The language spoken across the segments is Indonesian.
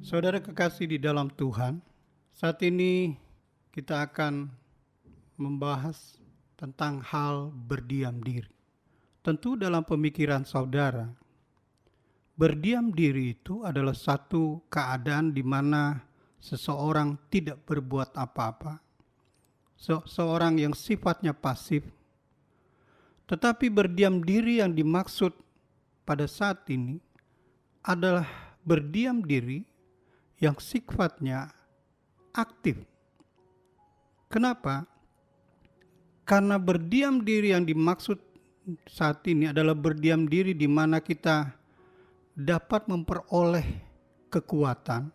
Saudara kekasih di dalam Tuhan, saat ini kita akan membahas tentang hal berdiam diri. Tentu dalam pemikiran saudara, berdiam diri itu adalah satu keadaan di mana seseorang tidak berbuat apa-apa. Seseorang yang sifatnya pasif. Tetapi berdiam diri yang dimaksud pada saat ini adalah berdiam diri yang sifatnya aktif. Kenapa? Karena berdiam diri yang dimaksud saat ini adalah berdiam diri di mana kita dapat memperoleh kekuatan.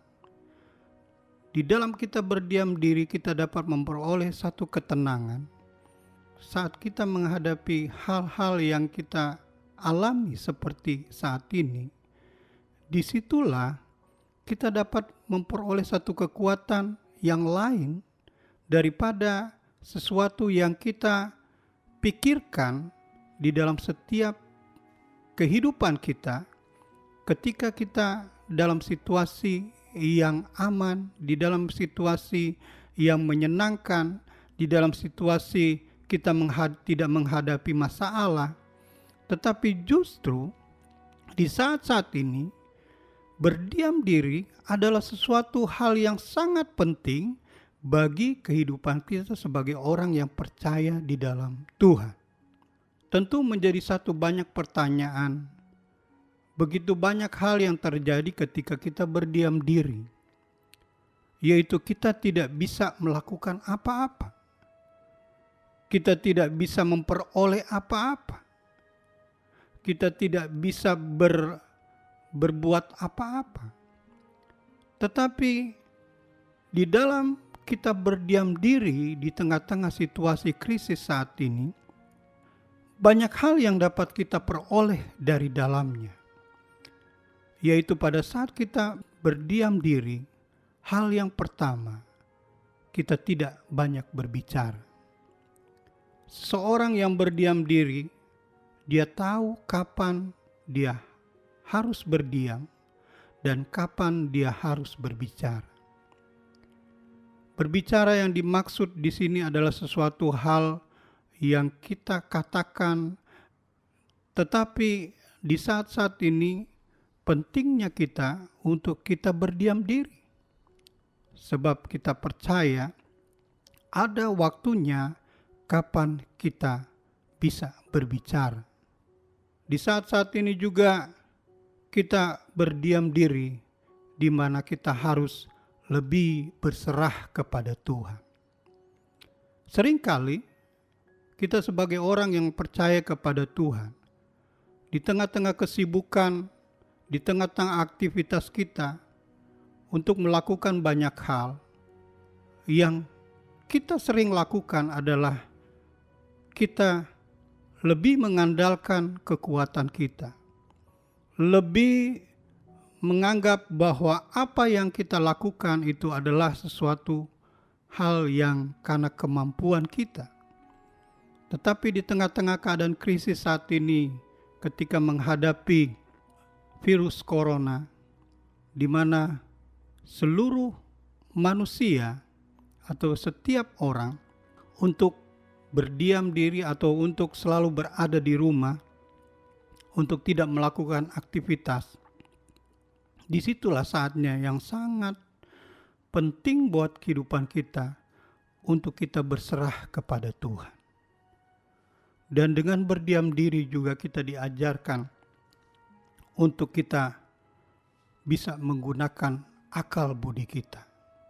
Di dalam kita berdiam diri, kita dapat memperoleh satu ketenangan. Saat kita menghadapi hal-hal yang kita alami seperti saat ini, disitulah kita dapat memperoleh satu kekuatan yang lain daripada sesuatu yang kita pikirkan di dalam setiap kehidupan kita. Ketika kita dalam situasi yang aman, di dalam situasi yang menyenangkan, di dalam situasi kita tidak menghadapi masalah, tetapi justru di saat-saat ini berdiam diri adalah sesuatu hal yang sangat penting bagi kehidupan kita sebagai orang yang percaya di dalam Tuhan. Tentu menjadi satu banyak pertanyaan. Begitu banyak hal yang terjadi ketika kita berdiam diri, yaitu kita tidak bisa melakukan apa-apa. Kita tidak bisa memperoleh apa-apa. Kita tidak bisa berbuat apa-apa. Tetapi di dalam kita berdiam diri di tengah-tengah situasi krisis saat ini, banyak hal yang dapat kita peroleh dari dalamnya. Yaitu pada saat kita berdiam diri, hal yang pertama, kita tidak banyak berbicara. Seorang yang berdiam diri, dia tahu kapan dia harus berdiam dan kapan dia harus berbicara. Berbicara yang dimaksud di sini adalah sesuatu hal yang kita katakan, tetapi di saat-saat ini pentingnya kita untuk kita berdiam diri. Sebab kita percaya ada waktunya kapan kita bisa berbicara. Di saat-saat ini juga kita berdiam diri di mana kita harus lebih berserah kepada Tuhan. Seringkali kita sebagai orang yang percaya kepada Tuhan, di tengah-tengah kesibukan, di tengah-tengah aktivitas kita untuk melakukan banyak hal, yang kita sering lakukan adalah kita lebih mengandalkan kekuatan kita. Lebih menganggap bahwa apa yang kita lakukan itu adalah sesuatu hal yang karena kemampuan kita. Tetapi di tengah-tengah keadaan krisis saat ini, ketika menghadapi virus corona, di mana seluruh manusia atau setiap orang untuk berdiam diri atau untuk selalu berada di rumah, untuk tidak melakukan aktivitas, disitulah saatnya yang sangat penting buat kehidupan kita untuk kita berserah kepada Tuhan. Dan dengan berdiam diri juga kita diajarkan untuk kita bisa menggunakan akal budi kita.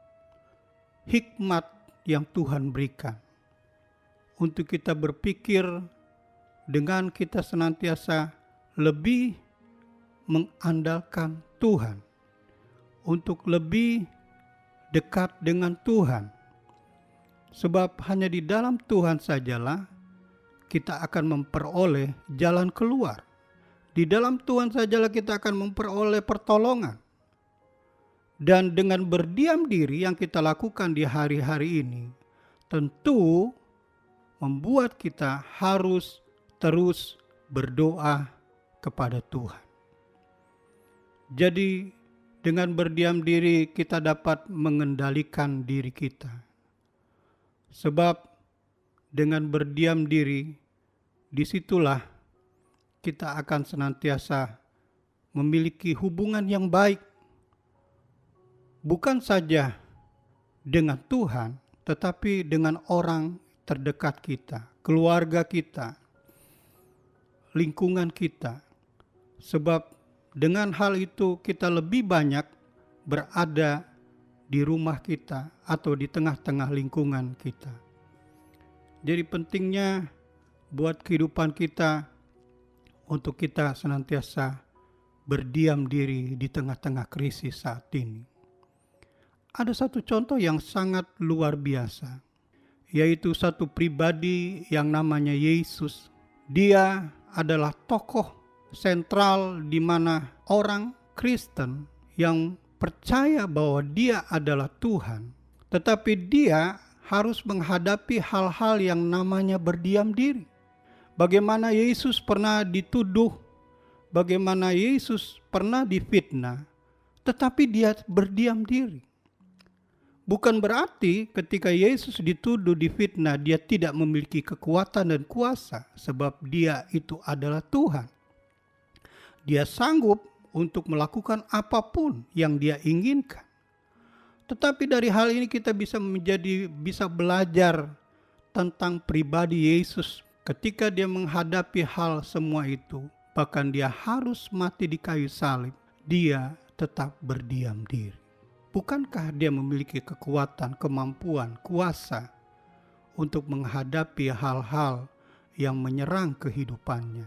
Hikmat yang Tuhan berikan untuk kita berpikir dengan kita senantiasa lebih mengandalkan Tuhan, untuk lebih dekat dengan Tuhan. Sebab hanya di dalam Tuhan sajalah kita akan memperoleh jalan keluar. Di dalam Tuhan sajalah kita akan memperoleh pertolongan. Dan dengan berdiam diri yang kita lakukan di hari-hari ini, tentu membuat kita harus terus berdoa kepada Tuhan. Jadi Dengan berdiam diri kita dapat mengendalikan diri kita. Sebab dengan berdiam diri, disitulah kita akan senantiasa memiliki hubungan yang baik. Bukan saja dengan Tuhan, tetapi dengan orang terdekat kita, keluarga kita, lingkungan kita. Sebab dengan hal itu kita lebih banyak berada di rumah kita atau di tengah-tengah lingkungan kita. Jadi pentingnya buat kehidupan kita untuk kita senantiasa berdiam diri di tengah-tengah krisis saat ini. Ada satu contoh yang sangat luar biasa, yaitu satu pribadi yang namanya Yesus. Dia adalah tokoh sentral di mana orang Kristen yang percaya bahwa dia adalah Tuhan, tetapi dia harus menghadapi hal-hal yang namanya berdiam diri. Bagaimana Yesus pernah dituduh, bagaimana Yesus pernah difitnah, tetapi dia berdiam diri. Bukan berarti ketika Yesus dituduh, difitnah, dia tidak memiliki kekuatan dan kuasa, sebab dia itu adalah Tuhan. Dia sanggup untuk melakukan apapun yang dia inginkan. Tetapi dari hal ini kita bisa belajar tentang pribadi Yesus ketika dia menghadapi hal semua itu. Bahkan dia harus mati di kayu salib, dia tetap berdiam diri. Bukankah dia memiliki kekuatan, kemampuan, kuasa untuk menghadapi hal-hal yang menyerang kehidupannya?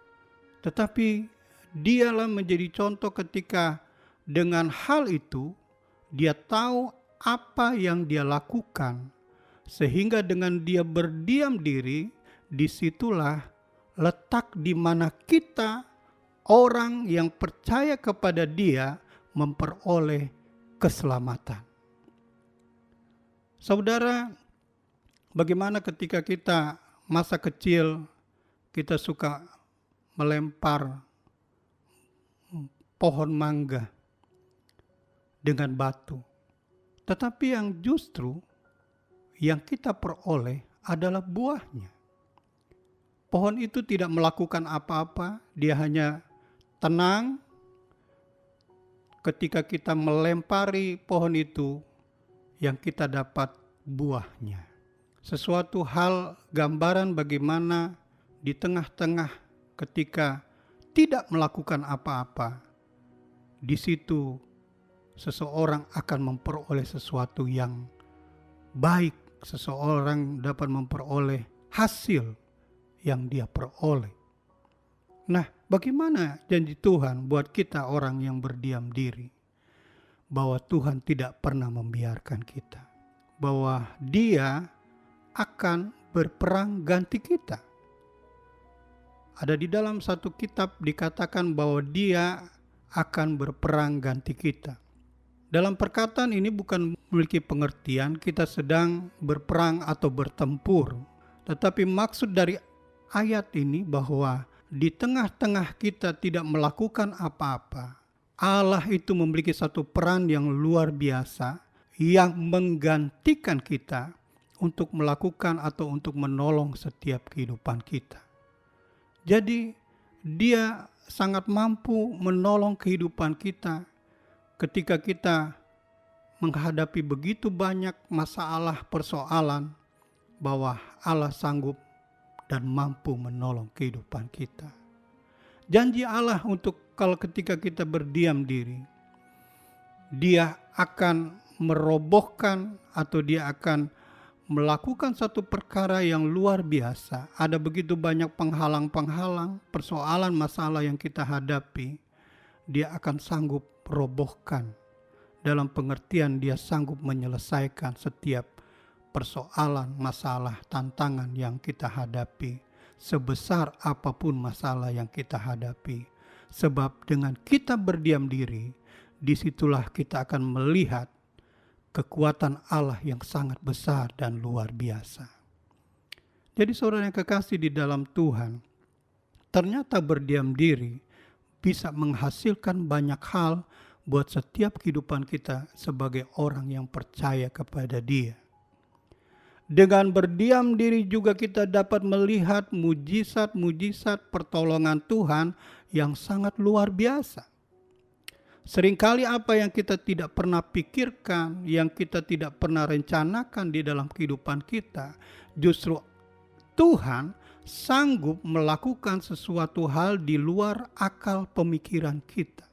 Tetapi dialah menjadi contoh ketika dengan hal itu dia tahu apa yang dia lakukan, sehingga dengan dia berdiam diri, disitulah letak di mana kita orang yang percaya kepada dia memperoleh keselamatan. Saudara, bagaimana ketika kita masa kecil kita suka melempar pohon mangga dengan batu. Tetapi yang justru yang kita peroleh adalah buahnya. Pohon itu tidak melakukan apa-apa, dia hanya tenang. Ketika kita melempari pohon itu, yang kita dapat buahnya. Sesuatu hal gambaran bagaimana di tengah-tengah ketika tidak melakukan apa-apa, di situ seseorang akan memperoleh sesuatu yang baik. Seseorang dapat memperoleh hasil yang dia peroleh. Nah, bagaimana janji Tuhan buat kita orang yang berdiam diri? Bahwa Tuhan tidak pernah membiarkan kita. Bahwa Dia akan berperang ganti kita. Ada di dalam satu kitab dikatakan bahwa Dia akan berperang ganti kita. Dalam perkataan ini bukan memiliki pengertian kita sedang berperang atau bertempur. Tetapi maksud dari ayat ini bahwa di tengah-tengah kita tidak melakukan apa-apa, Allah itu memiliki satu peran yang luar biasa yang menggantikan kita untuk melakukan atau untuk menolong setiap kehidupan kita. Jadi Dia sangat mampu menolong kehidupan kita ketika kita menghadapi begitu banyak masalah, persoalan, bahwa Allah sanggup dan mampu menolong kehidupan kita. Janji Allah untuk kalau ketika kita berdiam diri, Dia akan merobohkan atau Dia akan melakukan satu perkara yang luar biasa. Ada begitu banyak penghalang-penghalang, persoalan, masalah yang kita hadapi. Dia akan sanggup robohkan. Dalam pengertian dia sanggup menyelesaikan setiap persoalan, masalah, tantangan yang kita hadapi. Sebesar apapun masalah yang kita hadapi. Sebab dengan kita berdiam diri, disitulah kita akan melihat kekuatan Allah yang sangat besar dan luar biasa. Jadi saudara yang kekasih di dalam Tuhan, ternyata berdiam diri bisa menghasilkan banyak hal, buat setiap kehidupan kita sebagai orang yang percaya kepada Dia. Dengan berdiam diri juga kita dapat melihat mujizat-mujizat pertolongan Tuhan yang sangat luar biasa. Seringkali apa yang kita tidak pernah pikirkan, yang kita tidak pernah rencanakan di dalam kehidupan kita, justru Tuhan sanggup melakukan sesuatu hal di luar akal pemikiran kita.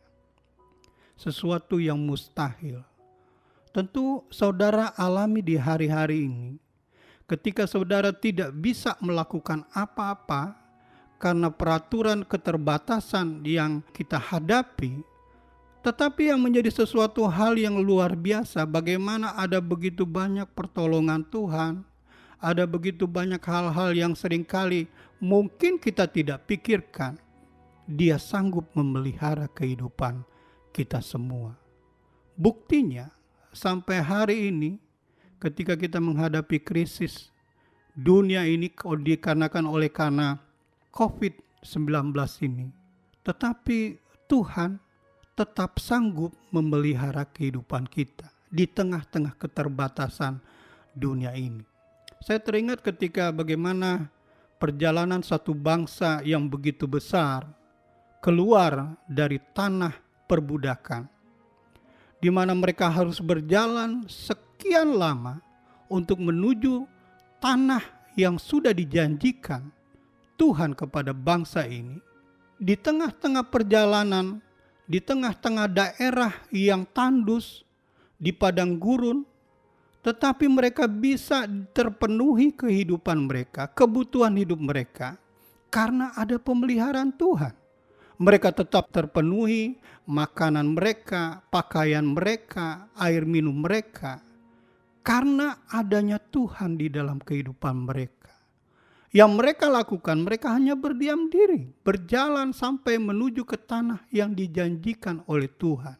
Sesuatu yang mustahil. Tentu saudara alami di hari-hari ini. Ketika saudara tidak bisa melakukan apa-apa karena peraturan keterbatasan yang kita hadapi, tetapi yang menjadi sesuatu hal yang luar biasa, bagaimana ada begitu banyak pertolongan Tuhan, ada begitu banyak hal-hal yang seringkali mungkin kita tidak pikirkan, Dia sanggup memelihara kehidupan kita semua. Buktinya, sampai hari ini, ketika kita menghadapi krisis dunia ini dikarenakan karena COVID-19 ini, tetapi Tuhan tetap sanggup memelihara kehidupan kita di tengah-tengah keterbatasan dunia ini. Saya teringat ketika bagaimana perjalanan satu bangsa yang begitu besar keluar dari tanah perbudakan, di mana mereka harus berjalan sekian lama untuk menuju tanah yang sudah dijanjikan Tuhan kepada bangsa ini. Di tengah-tengah perjalanan, di tengah-tengah daerah yang tandus, di padang gurun, tetapi mereka bisa terpenuhi kehidupan mereka, kebutuhan hidup mereka, karena ada pemeliharaan Tuhan. Mereka tetap terpenuhi makanan mereka, pakaian mereka, air minum mereka, karena adanya Tuhan di dalam kehidupan mereka. Yang mereka lakukan, mereka hanya berdiam diri, berjalan sampai menuju ke tanah yang dijanjikan oleh Tuhan.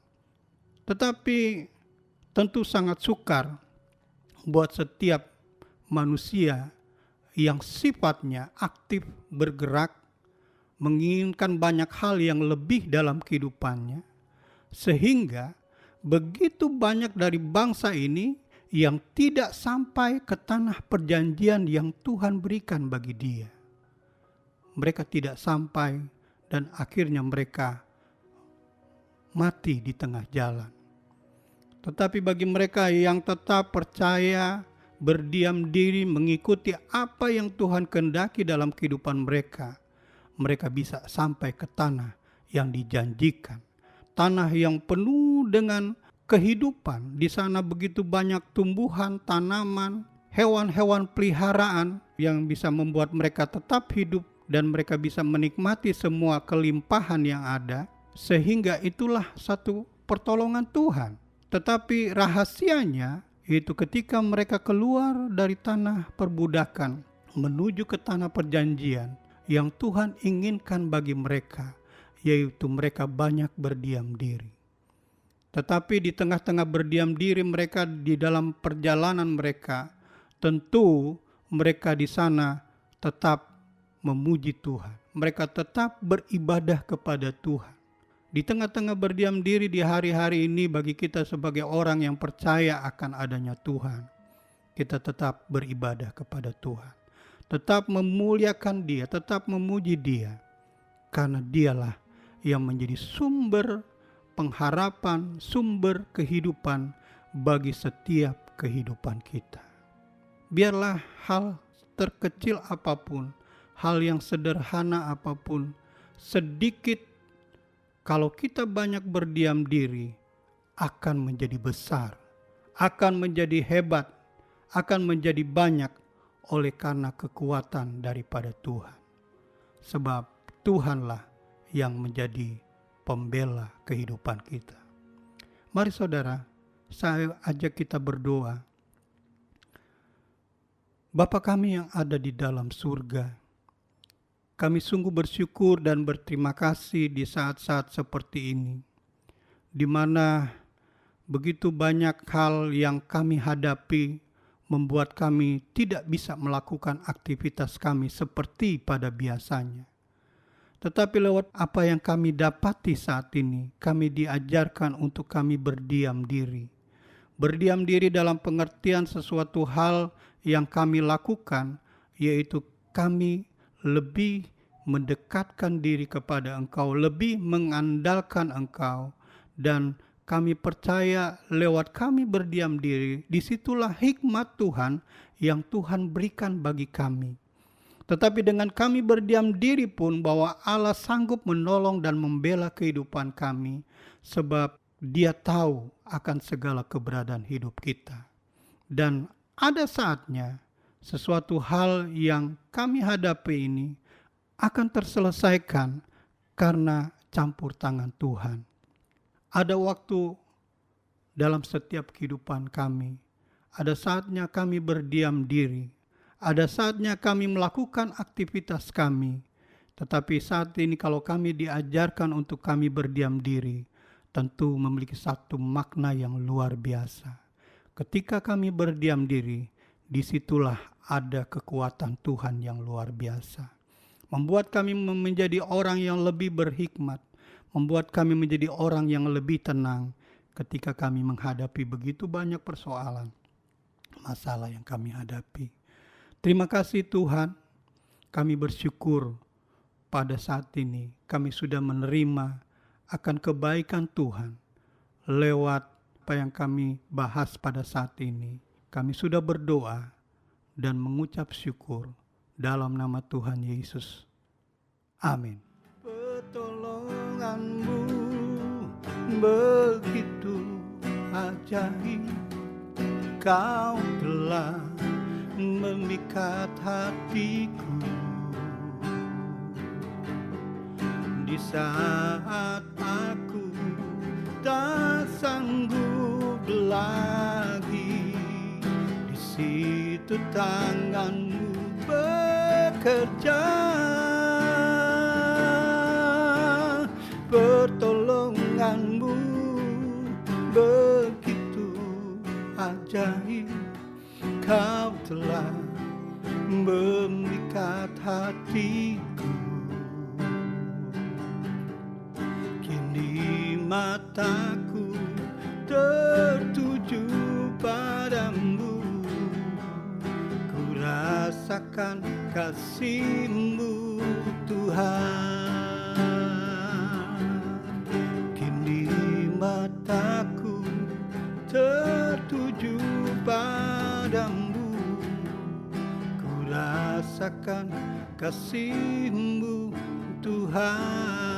Tetapi tentu sangat sukar buat setiap manusia yang sifatnya aktif bergerak, menginginkan banyak hal yang lebih dalam kehidupannya, sehingga begitu banyak dari bangsa ini yang tidak sampai ke tanah perjanjian yang Tuhan berikan bagi dia. Mereka tidak sampai dan akhirnya mereka mati di tengah jalan. Tetapi bagi mereka yang tetap percaya, berdiam diri, mengikuti apa yang Tuhan kehendaki dalam kehidupan mereka, mereka bisa sampai ke tanah yang dijanjikan. Tanah yang penuh dengan kehidupan. Di sana begitu banyak tumbuhan, tanaman, hewan-hewan peliharaan yang bisa membuat mereka tetap hidup dan mereka bisa menikmati semua kelimpahan yang ada. Sehingga itulah satu pertolongan Tuhan. Tetapi rahasianya itu ketika mereka keluar dari tanah perbudakan menuju ke tanah perjanjian yang Tuhan inginkan bagi mereka, yaitu mereka banyak berdiam diri. Tetapi di tengah-tengah berdiam diri mereka di dalam perjalanan mereka, tentu mereka di sana tetap memuji Tuhan. Mereka tetap beribadah kepada Tuhan. Di tengah-tengah berdiam diri di hari-hari ini bagi kita sebagai orang yang percaya akan adanya Tuhan, kita tetap beribadah kepada Tuhan. Tetap memuliakan Dia, tetap memuji Dia. Karena Dialah yang menjadi sumber pengharapan, sumber kehidupan bagi setiap kehidupan kita. Biarlah hal terkecil apapun, hal yang sederhana apapun, sedikit kalau kita banyak berdiam diri akan menjadi besar, akan menjadi hebat, akan menjadi banyak oleh karena kekuatan daripada Tuhan. Sebab Tuhanlah yang menjadi pembela kehidupan kita. Mari saudara, saya ajak kita berdoa. Bapa kami yang ada di dalam surga, kami sungguh bersyukur dan berterima kasih di saat-saat seperti ini, di mana begitu banyak hal yang kami hadapi membuat kami tidak bisa melakukan aktivitas kami seperti pada biasanya. Tetapi lewat apa yang kami dapati saat ini, kami diajarkan untuk kami berdiam diri. Berdiam diri dalam pengertian sesuatu hal yang kami lakukan, yaitu kami lebih mendekatkan diri kepada Engkau, lebih mengandalkan Engkau, dan kami percaya lewat kami berdiam diri, disitulah hikmat Tuhan yang Tuhan berikan bagi kami. Tetapi dengan kami berdiam diri pun bahwa Allah sanggup menolong dan membela kehidupan kami, sebab Dia tahu akan segala keberadaan hidup kita. Dan ada saatnya sesuatu hal yang kami hadapi ini akan terselesaikan karena campur tangan Tuhan. Ada waktu dalam setiap kehidupan kami, ada saatnya kami berdiam diri, ada saatnya kami melakukan aktivitas kami. Tetapi saat ini kalau kami diajarkan untuk kami berdiam diri, tentu memiliki satu makna yang luar biasa. Ketika kami berdiam diri, disitulah ada kekuatan Tuhan yang luar biasa. Membuat kami menjadi orang yang lebih berhikmat, membuat kami menjadi orang yang lebih tenang ketika kami menghadapi begitu banyak persoalan, masalah yang kami hadapi. Terima kasih Tuhan, kami bersyukur pada saat ini kami sudah menerima akan kebaikan Tuhan lewat apa yang kami bahas pada saat ini. Kami sudah berdoa dan mengucap syukur dalam nama Tuhan Yesus. Amin. Pertolonganmu begitu ajaib, Kau telah memikat hatiku. Di saat aku tak sanggup lagi, di situ tanganmu bekerja. Pertolonganmu begitu ajaib, Kau telah memikat hatiku. Kini mataku tertuju padamu, ku rasakan kasih-Mu Tuhan. Mataku tertuju padamu, ku rasakan kasih-Mu Tuhan.